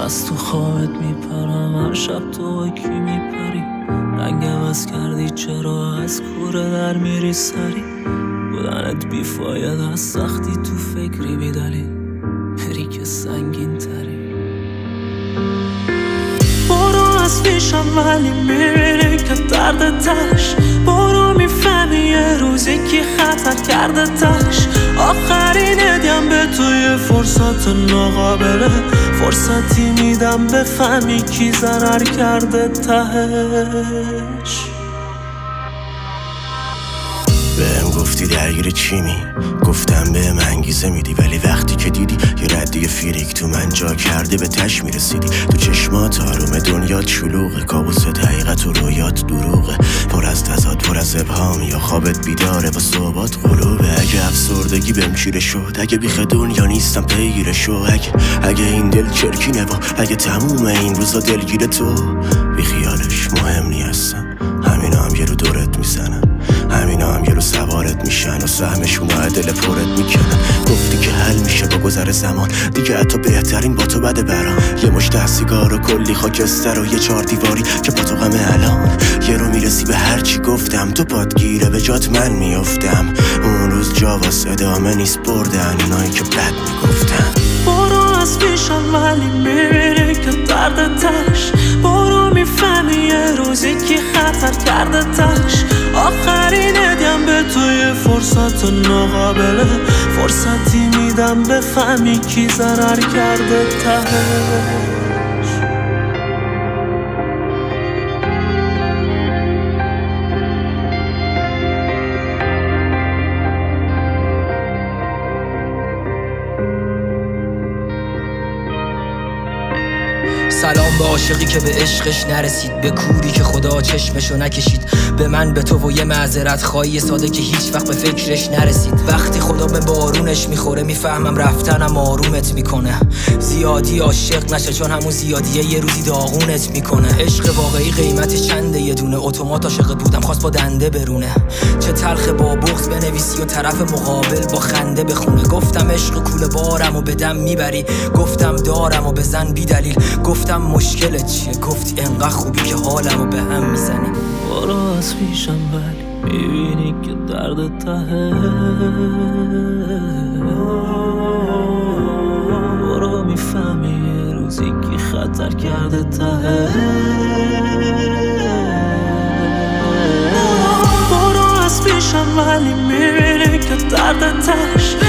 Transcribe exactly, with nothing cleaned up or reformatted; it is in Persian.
از تو خوابت میپرم، هر شب تو با کی میپری؟ رنگ عوض کردی چرا از کوره در میری سری؟ بودنت بیفاید از سختی تو فکری بیدلی، بری که سنگین تری. برو از پیشم ولی میبینی که درد تش، برو میفهمی یه روزی کی خطر کرده تش. آخرین هدیم به توی فرصت ناقابله، فرصتی میدم بفهمی کی ضرر کرده تهش. بهم گفتی درگیر چیمی، گفتم بهم انگیزه میدی، ولی وقتی که دیدی یه ردی فیریک تو من جا کرده به تش میرسیدی. تو چشمات آروم دنیات شلوغه، کابوست حقیقت و رویات دروغه، پر از تضاد پر از ابهام، یا خوابت بیداره با صحبات غروبه. اگه افسردگی بهم چیره شد، اگه بیخ دنیا نیستم پیگیر شو، اگه اگه این دل چرکینه و اگه تموم این روزا دلگیر تو، بی خیالش مهم نیستم. همینا هم یه رو دورت میزنن، همینا هم یه رو سوارت میشن و سهمشون ها دل پرت میکنن. گفتی که حل میشه با گذر زمان، دیگه حتی بهترین با تو بده برام. یه مشت سیگار و کلی خاکستر و یه چهار دیواری که با تو غمه الان. یه رو میرسی به هر چی گفتم، تو پادگیره به جات من میافتم. اون روز جا واسه ادامه نیست بردن اونایی که بد میگفتن. برو از پیشم ولی میبینی که درد تش، برو میفهمی یه روزی کی خطر کرده تش. آخرین هدیم به توی فرصت ناقابله، فرصتی میدم بفهمی کی ضرر کرده تهش. سلام به عاشقی که به عشقش نرسید، به کوری که خدا چشمشو نکشید، به من به تو و یه معذرت خواهی ساده که هیچ وقت به فکرش نرسید. وقتی خدا به بارونش میخوره میفهمم رفتنم آرومت میکنه. زیادی عاشق نشه چون همون زیادیه یه روزی داغونت میکنه. عشق واقعی قیمت چنده؟ یه دونه اتومات عاشق بودم خواست با دنده برونه. چه تلخ با بغض بنویسی و طرف مقابل با خنده بخونه. گفتم عشق کوله بارم و بدم میبری، گفتم دارم و بزن بی دلیل، گفتم مشکلت چیه؟ گفتی انقدر خوبی که حالمو به هم میزنی. برو از پیشم ولی میبینی که درد ته، برو میفهمی یه روزی که خطر کرده ته. برو از پیشم ولی میبینی که درد تش،